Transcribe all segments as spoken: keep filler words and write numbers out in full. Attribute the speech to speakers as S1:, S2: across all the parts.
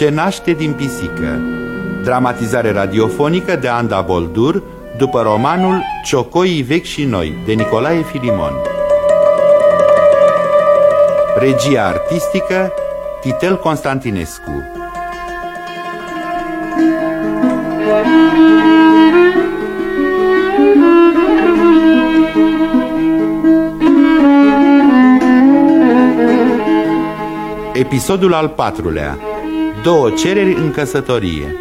S1: Ce naște din pisică. Dramatizare radiofonică de Anda Boldur, după romanul Ciocoii vechi și noi, de Nicolae Filimon. Regia artistică Titel Constantinescu. Episodul al patrulea. Două cereri în căsătorie.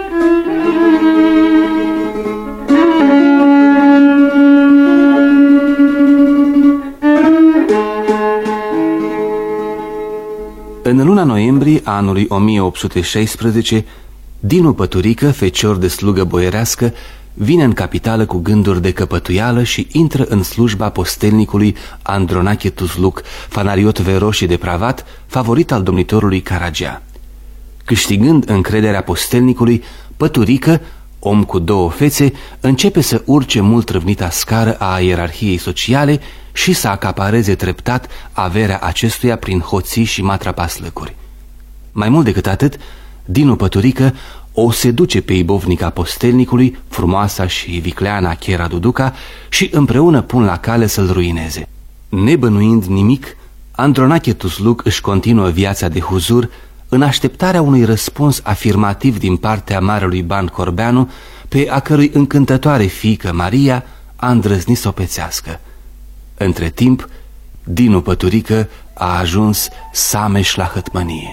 S2: În luna noiembrie a anului o mie opt sute șaisprezece, Dinu Păturică, fecior de slugă boierească, vine în capitală cu gânduri de căpătuială și intră în slujba postelnicului Andronache Tuzluc, fanariot veros și depravat, favorit al domnitorului Caragea. Câștigând încrederea postelnicului, Păturică, om cu două fețe, începe să urce mult râvnita scară a ierarhiei sociale și să acapareze treptat averea acestuia prin hoții și matrapaslăcuri. Mai mult decât atât, Dinu Păturică o seduce pe ibovnica postelnicului, frumoasa și vicleana Chera Duduca, și împreună pun la cale să-l ruineze. Nebănuind nimic, Andronache Tuzluc își continuă viața de huzur în așteptarea unui răspuns afirmativ din partea marelui Ban Corbeanu, pe a cărui încântătoare fiică Maria a îndrăznit să o pețească. Între timp, Dinu Păturică a ajuns sameș la hătmănie.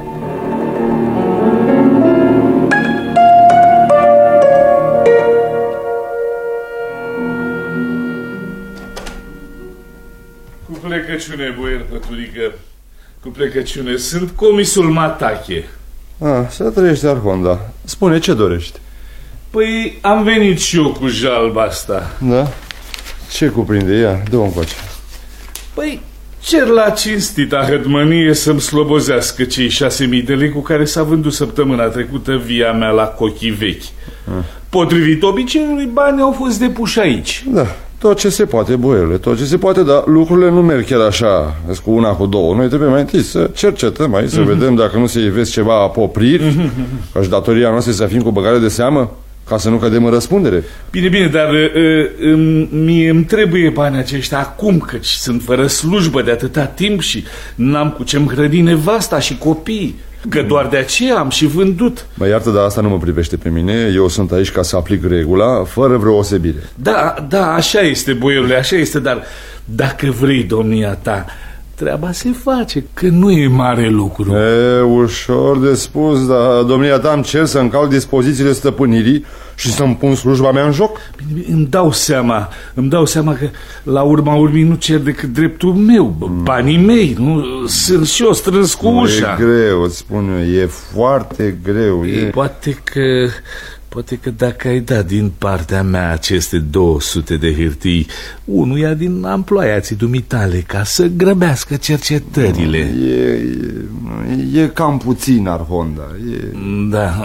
S3: Cu plecăciune, boier Păturică, cu plecăciune. Sunt comisul Matache.
S4: Ah, să trăiești, Arhonda. Spune, ce dorești?
S3: Păi am venit și eu cu jalba asta.
S4: Da? Ce cuprinde ea? Dă-o încoace.
S3: Păi cer la cinstita hădmănie să-mi slobozească cei șase mii de lei cu care s-a vândut săptămâna trecută via mea la Cochii Vechi. ah. Potrivit obiceiului, banii au fost depuși aici.
S4: Da, tot ce se poate, boierule, tot ce se poate, dar lucrurile nu merg chiar așa, cu una, cu două. Noi trebuie mai întâi să cercetăm aici, să mm-hmm. vedem dacă nu se ivesc ceva apopriri, mm-hmm. ca și datoria noastră să fim cu băgare de seamă, ca să nu cădem în răspundere.
S3: Bine, bine, dar uh, mie îmi trebuie banii aceștia acum, căci sunt fără slujbă de atâta timp și n-am cu ce-mi hrăni nevasta și copiii, că doar de aceea am și vândut. Mă
S4: iartă, dar asta nu mă privește pe mine. Eu sunt aici ca să aplic regula, fără vreo osebire.
S3: Da, da, așa este, boierule, așa este, dar dacă vrei, domnia ta, treaba se face, că nu e mare lucru.
S4: E ușor de spus, dar domnia ta îmi cer să încalc dispozițiile stăpânirii și să-mi pun slujba mea în joc.
S3: Bine, bine, îmi dau seama, îmi dau seama că la urma urmii nu cer decât dreptul meu, banii mei, nu? Sunt și eu strâns cu ușa.
S4: E greu, îți spun eu, e foarte greu.
S3: E,
S4: e...
S3: Poate că... Poate că dacă ai dat din partea mea aceste două sute de hârtii unuia din amploiații dumitale ca să grăbească cercetările.
S4: E, e, e cam puțin, Arhonda. E...
S3: Da,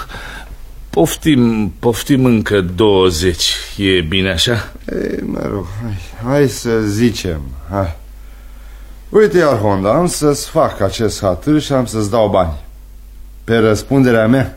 S3: poftim, poftim încă douăzeci. E bine așa?
S4: E, mă rog, hai, hai să zicem. Hai. Uite, Arhonda, am să-ți fac acest hatâr și am să-ți dau bani. Pe răspunderea mea.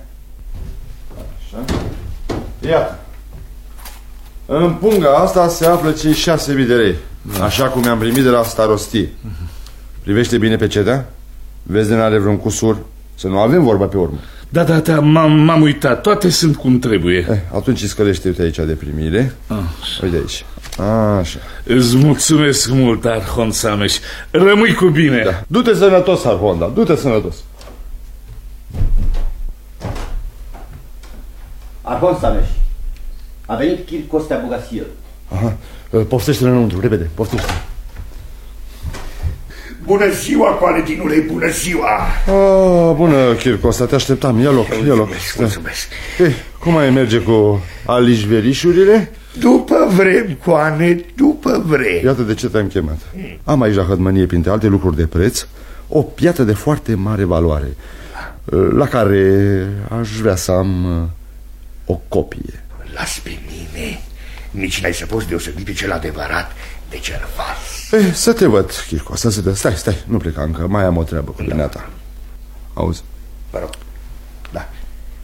S4: Iată. În punga asta se află cei șase mii de lei, așa cum i-am primit de la starostie. Privește bine pe cetea. Vezi de n-are vreun cusur, să nu avem vorba pe urmă.
S3: Da, da, da, m-am uitat. Toate sunt cum trebuie.
S4: eh, Atunci scălește-te aici de primire.
S3: Așa.
S4: Uite aici. Așa.
S3: Îți mulțumesc mult, Arhon Sameș. Rămâi cu bine.
S4: Da. Du-te sănătos, Arhonda, du-te sănătos.
S5: Arhon Sameș, a venit Chir Costea Bogasiel.
S4: Aha, poftește-le înăuntru, repede, poftește.
S6: Bună ziua, Coaletinule, bună ziua.
S4: Ah, bună, Chir Costea, te așteptam, ia loc, ia loc.
S6: Mulțumesc, mulțumesc.
S4: Ei, cum mai merge cu alișverișurile?
S6: După vrem, Coane, după vrem.
S4: Iată de ce te-am chemat. Am aici la hădmănie, printre alte lucruri de preț, o piatră de foarte mare valoare, la care aș vrea să am o copie.
S6: Las pe mine. Nici n-ai să poți deosebi pe cel adevărat de cel fals.
S4: Eh, să te văd, Chirco, să te... Stai, stai, nu pleca încă, mai am o treabă cu dumneata. Auzi?
S6: Vă rog.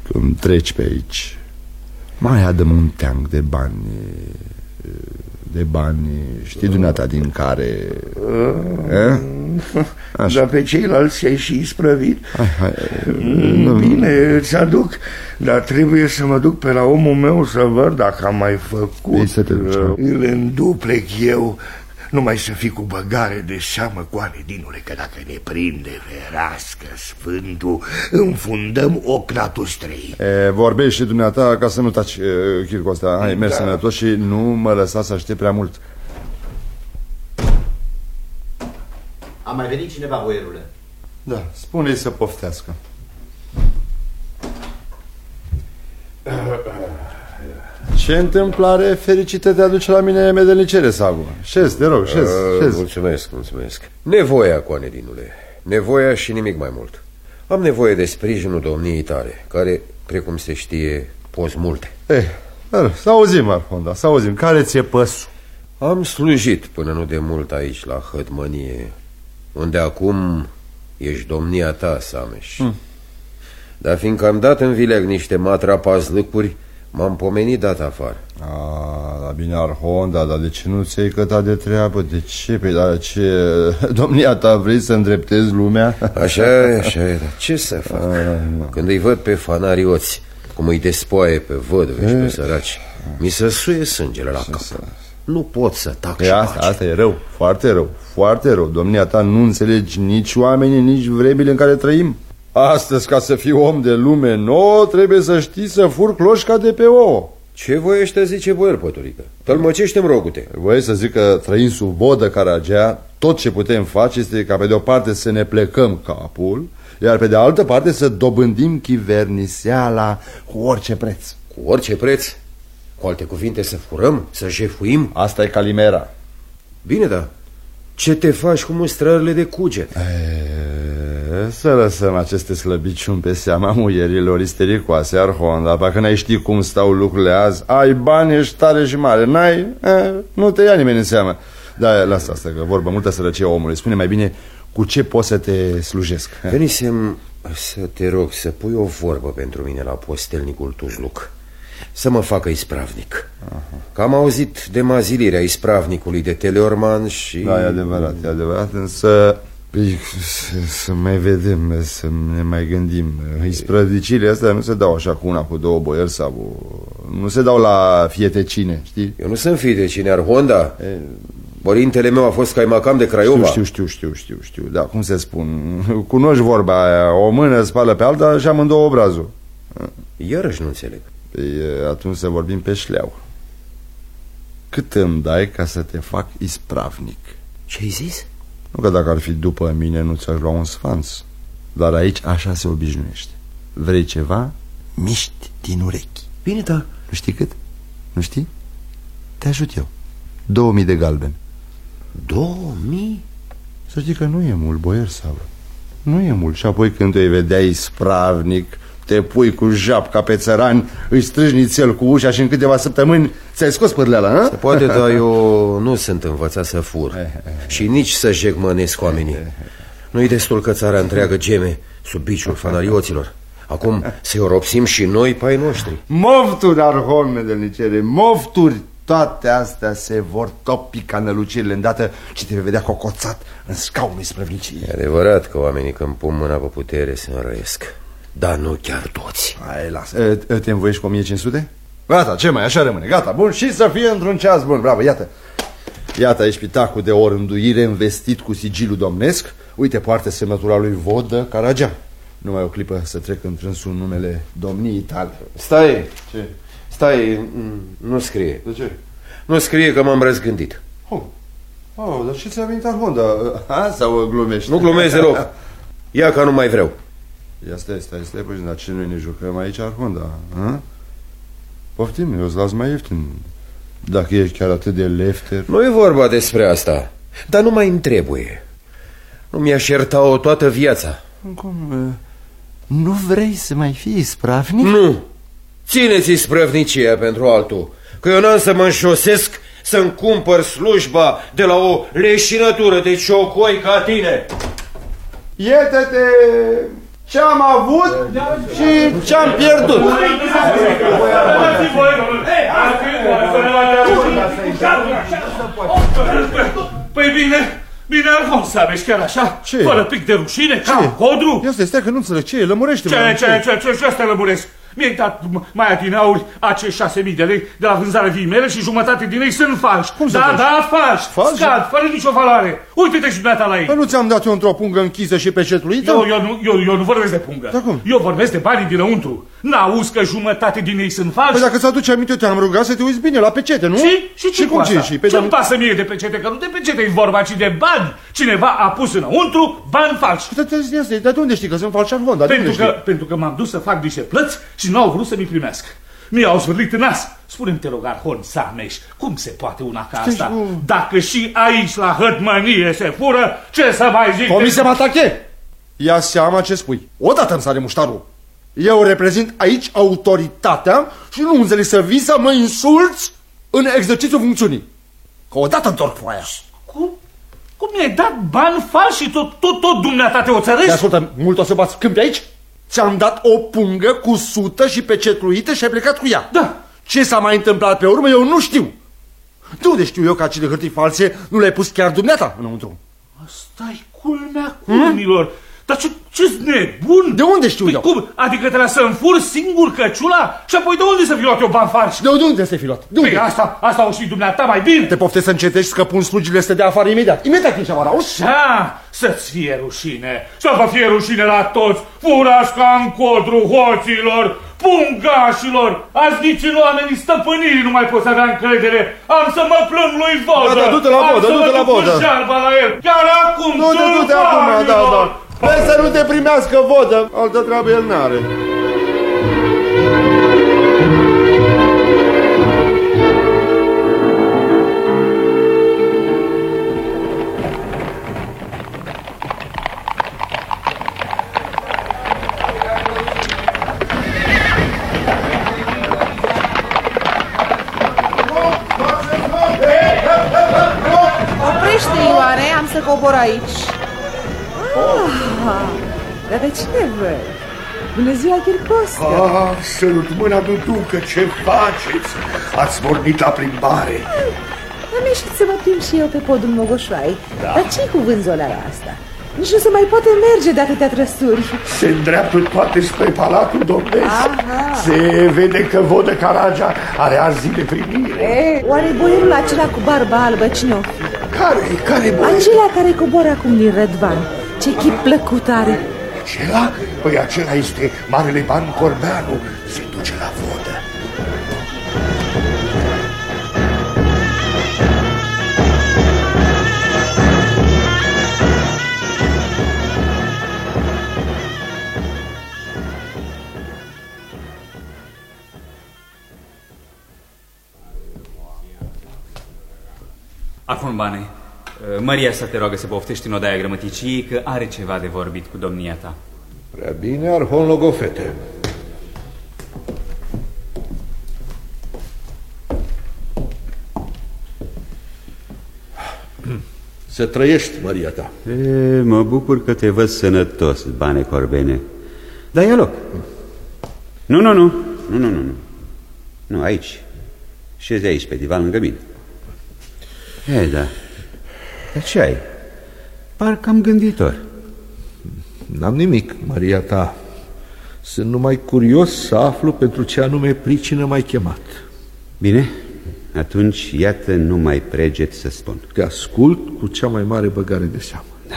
S4: Când treci pe aici, mai adă-mă un teanc de bani, de bani, știi dumneata din care... Uh,
S6: dar pe ceilalți ai și isprăvit. Hai, hai, mm, bine, îți aduc, dar trebuie să mă duc pe la omul meu să văd dacă am mai făcut.
S4: Să te duci,
S6: îl înduplec eu. Numai să fii cu băgare de seamă, Coane Dinule, că dacă ne prinde ferească Sfântul, înfundăm ocnatul străin.
S4: E, vorbești și dumneata ca să nu taci, Chirco ăsta. Hai, mergi da. Sănătos și nu mă lăsa să aștept prea mult.
S5: A mai venit cineva, boierule?
S4: Da, spune-i să poftească. Ce întâmplare fericită te aduce la mine medelnicere, Sagu? Șez, te rog, șez, șez.
S7: Mulțumesc, mulțumesc. Nevoia, Coane Dinule, nevoia și nimic mai mult. Am nevoie de sprijinul domniei tale, care, precum se știe, poți multe.
S4: Eh, să auzim, Arhonda, să auzim, care ți-e păsul?
S7: Am slujit până nu de mult aici la Hădmănie, unde acum ești domnia ta, Sameș. Hmm. Dar fiindcă am dat în vileag niște matrapazlâcuri, m-am pomenit dat afară.
S4: A, da bine, Arhonda, dar de ce nu ți-ai cătat de treabă? De ce? Păi, dar ce... Domnia ta vrei să îndreptezi lumea?
S7: Așa e, așa e, dar ce să fac? A, când îi văd pe fanarioți, cum îi despoaie pe văduve și pe săraci, mi se suie sângele la cap. Nu pot să tac și
S4: asta, asta e rău, foarte rău, foarte rău. Domnia ta nu înțelegi nici oamenii, nici vremile în care trăim. Astăzi, ca să fii om de lume nouă, trebuie să știi să furi cloșca de pe ouă.
S7: Ce voiește zice boier, păturică? Tălmăcește-mi, rogute.
S4: Voie să zic că trăim sub vodă Caragea, tot ce putem face este ca pe de o parte să ne plecăm capul, iar pe de altă parte să dobândim chiverniseala cu orice preț.
S7: Cu orice preț? Cu alte cuvinte, să furăm, să jefuim?
S4: Asta e calimera.
S7: Bine, da. Ce te faci cu mustrările de cuget?
S4: E, să lăsăm aceste slăbiciuni pe seama muierilor istericoase, Arhonda. Dacă n-ai ști cum stau lucrurile azi, ai bani, ești tare și mare. N-ai, e, nu te ia nimeni în seamă. Da, lasă asta, că vorbă multă sărăcie omului. Spune mai bine cu ce poți să te slujesc.
S7: Venisem să te rog să pui o vorbă pentru mine la postelnicul Tuzluc, să mă facă ispravnic. Aha. Că am auzit de mazilirea ispravnicului de Teleorman și... Da,
S4: e adevărat, e adevărat, însă să, să mai vedem, să ne mai gândim. Isprăvnicile astea nu se dau așa cu una, cu două boieri sau... Nu se dau la fietecine, știi?
S7: Eu nu sunt fietecine, Arhonda. E... Părintele meu a fost caimacam de Craiova.
S4: Știu, știu, știu, știu, știu, da, cum se spun? Cunoști vorba aia, o mână spală pe alta și amândouă obrazul.
S7: Iarăși nu înțeleg.
S4: Păi atunci să vorbim pe șleau. Cât îmi dai ca să te fac ispravnic?
S7: Ce-ai zis?
S4: Nu că dacă ar fi după mine nu ți-aș lua un sfanț, dar aici așa se obișnuiește. Vrei ceva? Miști din urechi.
S7: Bine, da.
S4: Nu știi cât? Nu știi? Te ajut eu. Două mii de galben.
S7: Două mii?
S4: Să știi că nu e mult, boier sau nu e mult. Și apoi când te vedea ispravnic, te pui cu japca pe țărani, îi strâși nițel cu ușa și în câteva săptămâni ți-ai scos pârleala, nu?
S7: Se poate, dar eu nu sunt învățat să fur și nici să jegmănesc oamenii. Nu-i destul că țara întreagă geme sub biciul fanarioților. Acum să-i oropsim și noi pe ai noștri.
S4: Mofturi, Arhon, medelnicere, mofturi. Toate astea se vor topi ca nălucirile îndată ce te vei vedea cocoțat în scaunul isprăvniciei.
S7: E adevărat că oamenii când pun mâna pe putere se înrăiesc, dar nu chiar toți.
S4: Hai, lasă, te învoiești cu o mie cinci sute? Gata, ce mai, așa rămâne, gata, bun, și să fie într-un ceas bun, bravo, iată. Iată aici pitacul de orânduire investit cu sigilul domnesc. Uite, poartă semnătura lui Vodă Caragea. Numai o clipă să trec întrânsul numele domniei tale.
S7: Stai.
S4: Ce?
S7: Stai, nu scrie.
S4: De ce?
S7: Nu scrie că m-am răzgândit.
S4: Oh, oh, dar ce ți-a venit Arhonda? Ha, sau glumești?
S7: Nu glumezi deloc. Ia că nu mai vreau.
S4: Ia stai, stai, stai, păi, dar ce noi ne jucăm aici, Arhonda? Ha? Poftim, eu îți las mai ieftin. Dacă ești chiar atât de lefter.
S7: Nu e vorba despre asta, dar nu mai îmi trebuie. Nu mi-aș ierta-o toată viața.
S4: Cum? Nu vrei să mai fii ispravnic?
S7: Nu. Țineți isprăvnicia pentru altul, că eu n-am să mă înșosesc să-mi cumpăr slujba de la o leșinătură de ciocoi ca tine.
S4: Iată-te, ce-am avut și ce-am pierdut.
S3: Păi bine, bine, Alfons, Sameș, chiar așa?
S4: Ce?
S3: Fără pic de rușine, ca codru?
S4: Ia stai, stai că nu înțeleg, ce e? Lămurește-mă.
S3: Ce, ce, ce, ce, ce, ce te lămuresc? Mi-ai dat mai adinauri acești șase mii de lei de la vânzarea viei mele și jumătate din ei sunt falși.
S4: Cum
S3: da,
S4: falși?
S3: da, falși.
S4: Falși?
S3: Scad, fără nicio valoare. Uite-te și dumneata la ei.
S4: Păi nu ți-am dat eu într-o pungă închisă și pecetluită?
S3: Eu, eu, nu, eu, eu nu vorbesc de pungă.
S4: Da, cum?
S3: Eu vorbesc de banii dinăuntru. N-auzi că jumătate din ei sunt falși?
S4: Păi dacă ți-aduce aminte, eu te-am rugat să te uiți bine la pecete, nu?
S3: Și? Și ce
S4: și cum ce? Și? Păi
S3: Ce-mi pasă mie de pecete? Că nu de pecete e vorba, ci de bani. Cineva a pus înăuntru bani falși.
S4: Dar de unde știi că sunt falși Arhon?
S3: Pentru că, pentru că m-am dus să fac niște plăți și nu au vrut să mi primească. Mi-au zvârlit în nas. Spune-mi, te rog, Arhon Sameș, cum se poate una ca asta? Dacă și aici la hătmănie se fură, ce să mai zic?
S4: Comise Matache! Ia seama ce spui. Odată îmi sare muștarul. Eu reprezint aici autoritatea și nu înțeleg să vii să mă insulți în exercițiul funcțiunii. Că odată întorc foaia.
S3: Cum? Cum mi-ai dat bani falși și tot, tot, tot dumneata te oțărești?
S4: Te ascultă, mult o să bați câmpi aici? Ți-am dat o pungă cu sută și pecetluită și ai plecat cu ea.
S3: Da.
S4: Ce s-a mai întâmplat pe urmă, eu nu știu. De unde știu eu că acele hârtii false nu le-ai pus chiar dumneata înăuntru?
S3: Asta-i culmea culmilor. Hmm? Dar ce, ce-s nebun?
S4: De unde știu
S3: păi
S4: eu?
S3: Cum? Adică trebuia să-mi fur singur căciula? Și apoi de unde să fi luat eu bani falși?
S4: De unde să fi luat? De unde?
S3: Păi asta, asta o știi dumneata mai bine.
S4: Te poftezi să încetești că pun slugile să te dea afară imediat. Imediat când ceva, auzi?
S3: Da, să-ți fie rușine. Să vă fie rușine la toți. Furați ca în codru hoților, pungașilor, azi nici în oamenii stăpânirii nu mai poți avea încredere. Am să mă plâng lui Vodă.
S4: Da, da, du-te la Vodă, du-te la Vodă.
S3: Am să mă duc la el. Chiar acum,
S4: Du-te, du-te acum, da, da. Vrei să nu te primească Vodă, altă treabă el n-are.
S8: Oprește-i oare, am să cobor aici. Ah, dar de cine văd? Bună ziua, Chircostă!
S6: Ah, sărut mâna, duducă, ce faceți? Ați pornit la plimbare.
S8: Am ieșit să mă plimb și eu pe podul Mogoșoai. Da. Dar ce-i cu vânzoleala asta? Nici nu se mai poate merge de atâtea trăsuri.
S6: Se îndreaptă toate spre Palatul Domnesc.
S8: Aha.
S6: Se vede că Vodă Caragea are azi zi de primire.
S8: E, oare boierul acela cu barba albă cine-o fi?
S6: Care? Care boier?
S8: Acela care coboară acum din Rădvan. Ce chip plăcut are.
S6: Acela? Păi acela este Marele Ban Corbeanu. Se duce la Vodă.
S9: Acum, bane, Maria să te roagă să poftești în odaia grămăticii, că are ceva de vorbit cu domnia ta.
S6: Prea bine, Arhon Logofete.
S10: Să trăiești, Maria ta.
S1: E, mă bucur că te văd sănătos, Bane Corbene. Dar ia loc. Nu, nu, nu, nu, nu, nu, nu. Nu, aici. Șezi aici, pe divan lângă mine. E, da. Dar ce ai? Parcă am gânditor.
S10: N-am nimic, Maria ta. Sunt numai curios să aflu pentru ce anume pricină m-ai chemat.
S1: Bine, atunci iată, nu mai preget să spun.
S10: Te ascult cu cea mai mare băgare de seamă.
S1: Da.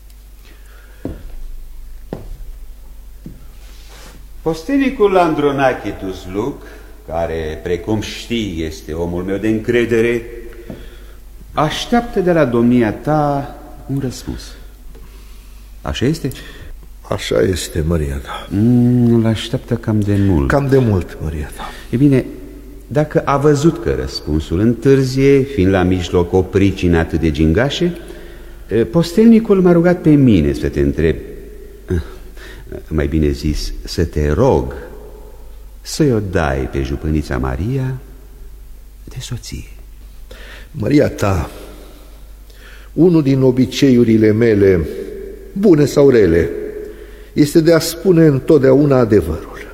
S1: Postenicul Andronachitus Luc, care, precum știi, este omul meu de încredere, așteaptă de la domnia ta un răspuns. Așa este?
S10: Așa este, Maria ta.
S1: Mm, îl așteaptă cam de mult.
S10: Cam de mult, Maria ta.
S1: E bine, dacă a văzut că răspunsul întârzie, fiind la mijloc o pricină atât de gingașe, postelnicul m-a rugat pe mine să te întreb, mai bine zis, să te rog să-i o dai pe jupânița Maria de soție.
S10: Maria ta, unul din obiceiurile mele, bune sau rele, este de a spune întotdeauna adevărul.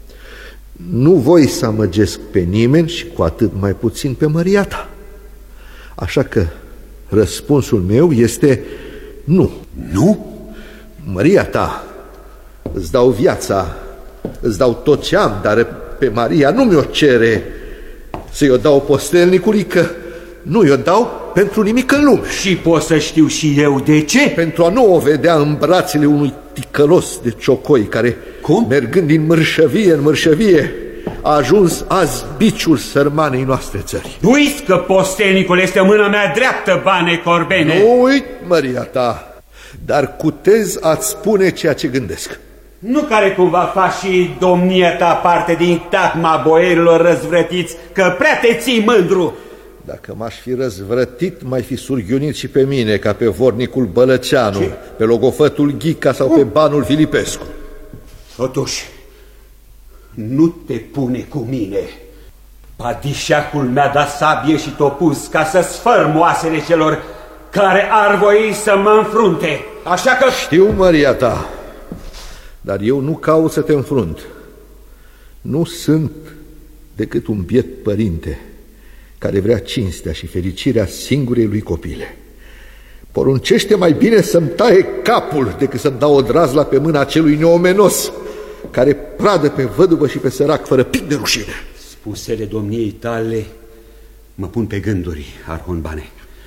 S10: Nu voi să amăgesc pe nimeni și cu atât mai puțin pe măria ta. Așa că răspunsul meu este nu.
S1: Nu?
S10: Măria ta, îți dau viața, îți dau tot ce am, dar pe Maria nu mi-o cere să-i o dau postelnicului, că nu i-o dau pentru nimic în lume.
S5: Și pot să știu și eu de ce?
S10: Pentru a nu o vedea în brațele unui ticălos de ciocoi care,
S5: cum?
S10: mergând din mărșăvie în mărșăvie, a ajuns azi biciul sărmanei noastre țări.
S5: Nu uiți că postelnicul este mâna mea dreaptă, bane Corbene.
S10: Nu uit, Maria ta, dar cutez a-ți spune ceea ce gândesc.
S5: Nu care cumva faci și domnia ta parte din tacma boierilor răzvrătiți, că prea te ții mândru.
S10: Dacă m-aș fi răzvrătit, mai fi surghiunit și pe mine, ca pe vornicul Bălăceanu, ce? Pe logofătul Ghica sau uh. pe banul Filipescu.
S5: Totuși, nu te pune cu mine. Padișacul mi-a dat sabie și topuz ca să sfărm oasele celor care ar voi să mă înfrunte. Așa că...
S10: Știu, măria ta, dar eu nu caut să te înfrunt. Nu sunt decât un biet părinte care vrea cinstea și fericirea singurei lui copile. Poruncește mai bine să-mi taie capul decât să-mi dau o drazla pe mâna celui neomenos care pradă pe văduvă și pe sărac fără pic de rușine.
S5: Spusele domniei tale mă pun pe gânduri, Arhon Bane.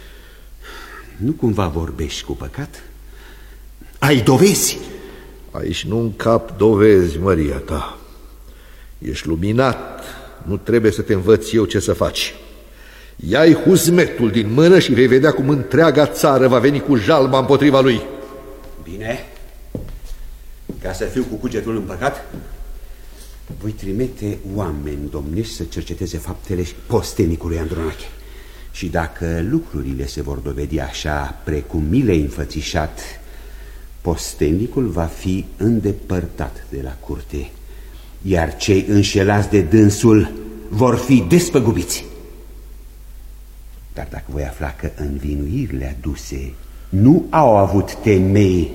S5: Nu cumva vorbești cu păcat? Ai dovezi?
S10: Aici nu încap dovezi, măria ta. Ești luminat, nu trebuie să te învăț eu ce să faci. Ia-i huzmetul din mână și vei vedea cum întreaga țară va veni cu jalba împotriva lui.
S5: Bine. Ca să fiu cu cugetul împăcat, voi trimite oameni domnești să cerceteze faptele postenicului Andronache. Și dacă lucrurile se vor dovedi așa precum mi le-ai înfățișat, postenicul va fi îndepărtat de la curte, iar cei înșelați de dânsul vor fi despăgubiți. Dar dacă voi afla că învinuirile aduse nu au avut temei,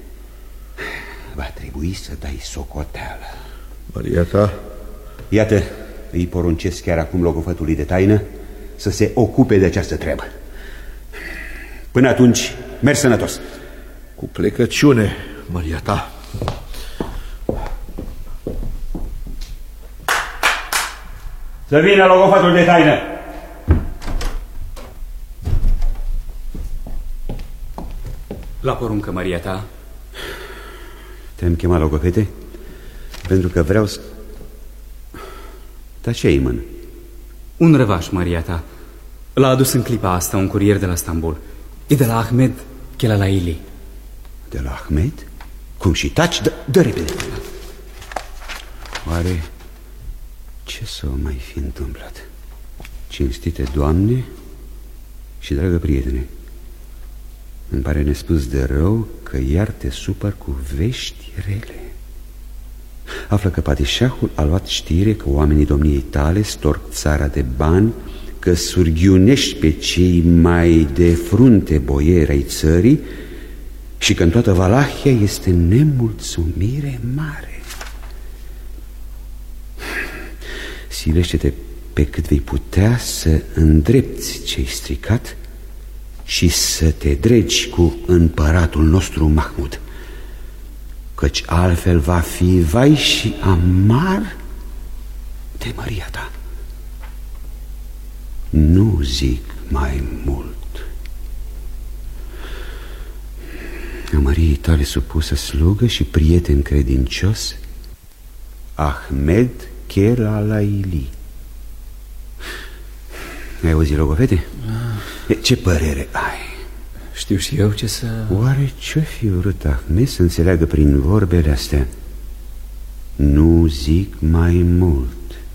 S5: va trebui să dai socoteală.
S10: Maria ta?
S5: Iată, îi poruncesc chiar acum logofătului de taină să se ocupe de această treabă. Până atunci, mergi sănătos.
S10: Cu plecăciune, Maria ta.
S5: Să vină logofătul de taină.
S9: La poruncă, Maria ta.
S5: Te-am chemat, logofete, pentru că vreau să... Dar ce-ai în mână?
S9: Un răvaș, Maria ta. L-a adus în clipa asta un curier de la Stambul. E de la Ahmed Chelalaili.
S5: De la Ahmed? Cum și taci? Dă, dă repede. Oare ce să mai fi întâmplat? Cinstite doamne și dragă prietene, îmi pare nespus de rău că iar te supăr cu vești rele. Află că patișahul a luat știre că oamenii domniei tale storc țara de bani, că surghiunești pe cei mai de frunte boieri ai țării și că în toată Valahia este nemulțumire mare. Silește-te pe cât vei putea să îndrepți ce-ai stricat și să te dregi cu împăratul nostru Mahmud, căci altfel va fi vai și amar de măria ta. Nu zic mai mult. A măriei tale supusă slugă și prieten credincios, Ahmed Chelalaili. Ai auzit, logofete? Ah. Ce părere ai?
S9: Știu și eu ce să...
S5: Oare ce-o fi vrut Ahmed să înțeleagă prin vorbele astea? Nu zic mai mult.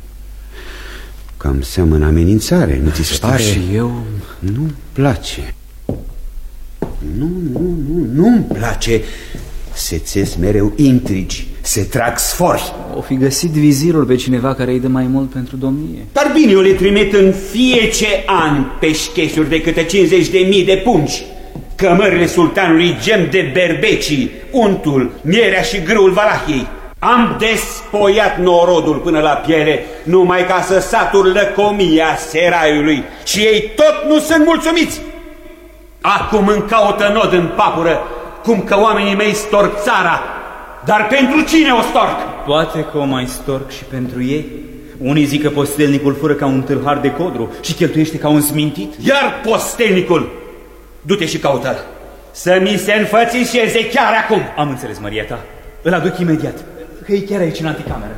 S5: Cam seamănă amenințare, nu ți se pare?
S9: Și eu...
S5: Nu-mi place. Nu, nu, nu, nu-mi place. Se țes mereu intrigi, se trag sfori.
S9: O fi găsit vizirul pe cineva care îi dă mai mult pentru domnie.
S5: Dar bine, eu le trimit în fiecare an pe șcheșuri de câte cincizeci de mii de pungi.
S1: cămările sultanului gem de berbecii, untul, mierea și grâul Valahiei. Am despoiat norodul până la piele, numai ca să satur lăcomia seraiului, și ei tot nu sunt mulțumiți. Acum îmi caută nod în papură, cum că oamenii mei storc țara. Dar pentru cine o storc?
S9: Poate că o mai storc și pentru ei. Unii zic că postelnicul fură ca un tâlhar de codru și cheltuiește ca un smintit.
S1: Iar postelnicul, du-te și caută-l, să mi se înfățișeze chiar acum.
S9: Am înțeles, Maria ta. Îl aduc imediat, că e chiar aici în anticameră.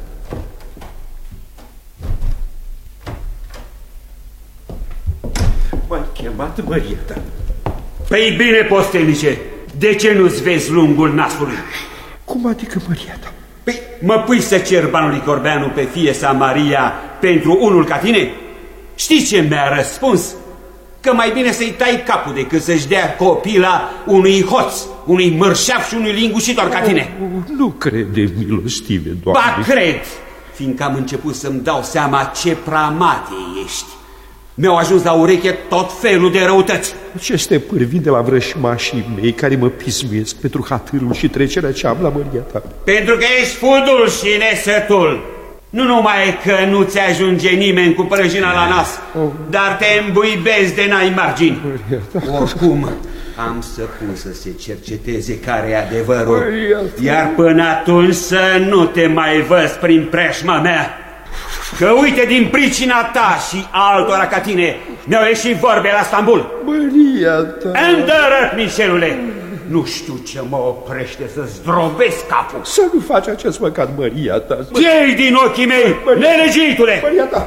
S5: M-ai chemat, Maria ta.
S1: Păi bine, postelnice, de ce nu-ți vezi lungul nasului?
S5: Cum adică, Maria ta?
S1: Păi, mă pui să cer banului Corbeanu pe fie sa Maria pentru unul ca tine? Știi ce mi-a răspuns? Că mai bine să-i tai capul decât să-și dea copila unui hoț, unui mărșaf și unui lingușitor ca tine.
S5: Oh, nu crede, milostive, Doamne.
S1: Ba, cred, fiindcă am început să-mi dau seama ce pramate ești. Mi-au ajuns la ureche tot felul de răutăți.
S5: Aceste pârvii de la vrășmașii mei care mă pismuiesc pentru hatârul și trecerea ce am la Maria ta.
S1: Pentru că ești fudul și nesătul. Nu numai că nu ți ajunge nimeni cu prăjina la nas, oh. dar te îmbuibezi de n-ai margini. Oricum, am să pun să se cerceteze care e adevărul. Iar până atunci să nu te mai văz prin preșma mea. Că uite, din pricina ta și altora ca tine mi-au ieșit vorbe la Stambul.
S5: Maria ta.
S1: Îndărăt, Mișelule. Nu știu ce mă oprește să zdrobesc capul.
S5: Să nu faci acest păcat, Maria ta.
S1: Iei din ochii mei, nelegiuitule!
S5: Maria ta.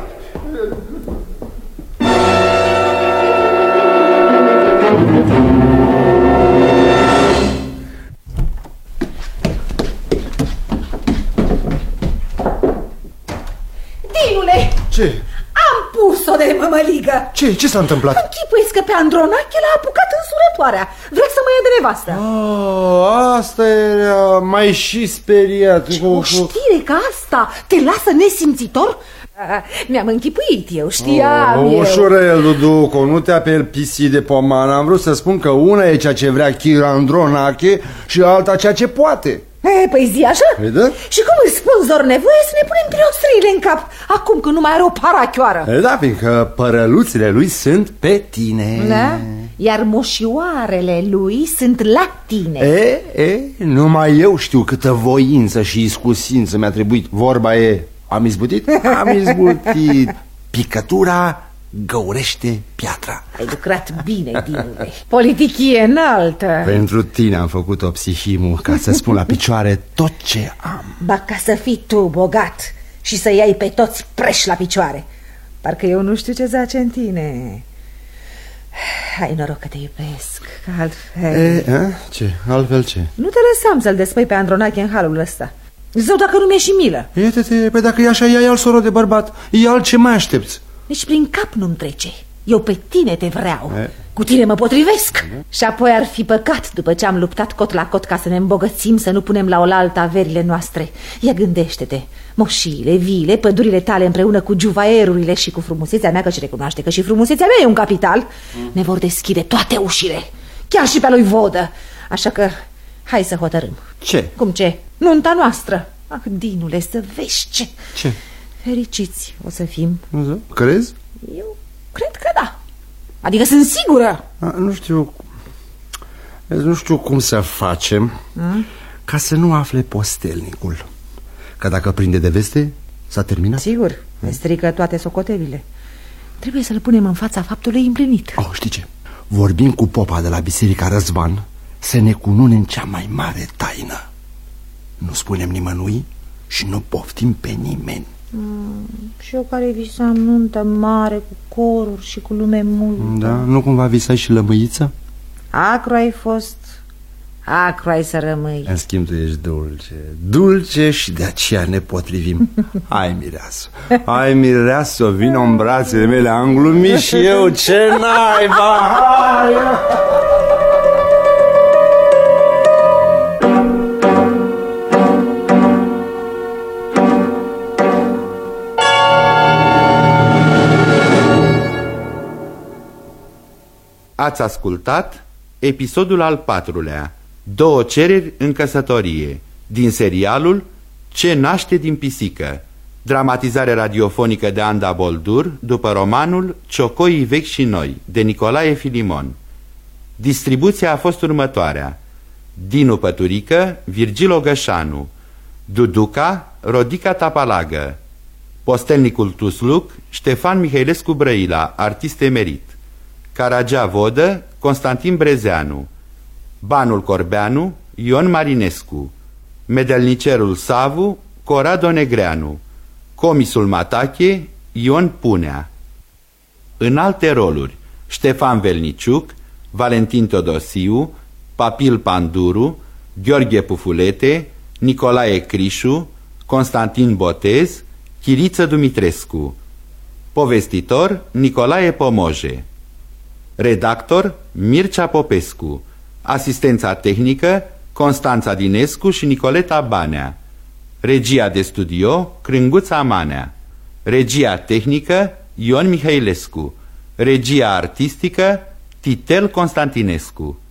S8: Dinule!
S10: Ce?
S8: Am pus-o de mămăligă.
S10: Ce? Ce s-a întâmplat?
S8: Închipuiți că pe Andronache l-a apucat însurătoarea. Vrea să mă ia de nevastă.
S4: Ah, asta era mai și speriat.
S8: Ce o știre ca asta te lasă nesimțitor? Mi-am închipuit, eu știam
S4: oh,
S8: eu.
S4: Ușurel, Duduco, nu te apel pisi de pomană. Am vrut să spun că una e ceea ce vrea Chira Andronache și alta ceea ce poate.
S8: E, păi zi așa?
S4: Păi da?
S8: Și cum îți spun zor nevoie să ne punem pirostrile în cap acum că nu mai are o parachioară?
S4: E, da, fiindcă părăluțile lui sunt pe tine.
S8: Da? Iar moșioarele lui sunt la tine.
S4: E, e, numai eu știu câtă voință și iscusință mi-a trebuit. Vorba e, am izbutit? Am izbutit. Picătura găurește piatra.
S8: Ai lucrat bine, Dinule. Politichie înaltă.
S4: Pentru tine am făcut-o, psihimul, ca să spun la picioare tot ce am.
S8: Ba ca să fii tu bogat și să iei pe toți preși la picioare. Parcă eu nu știu ce zace în tine. Ai noroc că te iubesc, că altfel...
S4: E, a? Ce? Altfel ce?
S8: Nu te lăsam să-l despăi pe Andronache în halul ăsta. Zău, dacă nu mi-e și milă.
S4: Iată-te, pe dacă e așa, ia al soro de bărbat. E alt ce mai aștepți.
S8: Nici prin cap nu-mi trece. Eu pe tine te vreau. E? Cu tine mă potrivesc. E? Și apoi ar fi păcat, după ce am luptat cot la cot ca să ne îmbogățim, să nu punem la oaltă averile noastre. Ia gândește-te, moșiile, viile, pădurile tale împreună cu juvaierurile și cu frumusețea mea, că și recunoaște că și frumusețea mea e un capital, mm. ne vor deschide toate ușile, chiar și pe lui Vodă. Așa că hai să hotărâm.
S4: Ce?
S8: Cum ce? Nunta noastră. Ah, Dinule, să vezi ce...
S4: Ce?
S8: Fericiți o să fim.
S4: Crezi?
S8: Eu cred că da. Adică sunt sigură.
S4: A, nu știu. Nu știu cum să facem mm? ca să nu afle postelnicul. Că dacă prinde de veste, s-a terminat.
S8: Sigur, ne strică toate socotelile. Trebuie să-l punem în fața faptului împlinit.
S4: Oh, știi ce? Vorbim cu popa de la Biserica Răzvan să ne cununem cea mai mare taină. Nu spunem nimănui și nu poftim pe nimeni.
S8: Mm, și eu care visam nuntă mare cu coruri și cu lume multă.
S4: Da? Nu cumva visai și lămâiță?
S8: Acru ai fost, acru ai să rămâi.
S4: În schimb tu ești dulce, dulce și de aceea ne potrivim. Hai, mireasă, hai, mireasă, vină în brațele mele, am glumit și eu, ce naiba, hai!
S11: Ați ascultat
S1: Episodul al patrulea. Două cereri în căsătorie. Din serialul Ce naște din pisică. Dramatizare radiofonică de Anda Boldur după romanul Ciocoii vechi și noi de Nicolae Filimon. Distribuția a fost următoarea: Dinu Păturică, Virgil Ogășanu, Duduca, Rodica Tapalagă, postelnicul Tusluc, Ștefan Mihailescu Brăila, artist emerit, Caragea Vodă, Constantin Brezeanu, Banul Corbeanu, Ion Marinescu, medelnicerul Savu, Corado Negreanu, comisul Matache, Ion Punea. În alte roluri: Ștefan Velniciuc, Valentin Todosiu, Papil Panduru, Gheorghe Pufulete, Nicolae Crișu, Constantin Botez, Chiriță Dumitrescu. Povestitor: Nicolae Pomoje. Redactor: Mircea Popescu. Asistența tehnică: Constanța Dinescu și Nicoleta Banea. Regia de studio: Crânguța Manea. Regia tehnică: Ion Mihailescu. Regia artistică: Titel Constantinescu.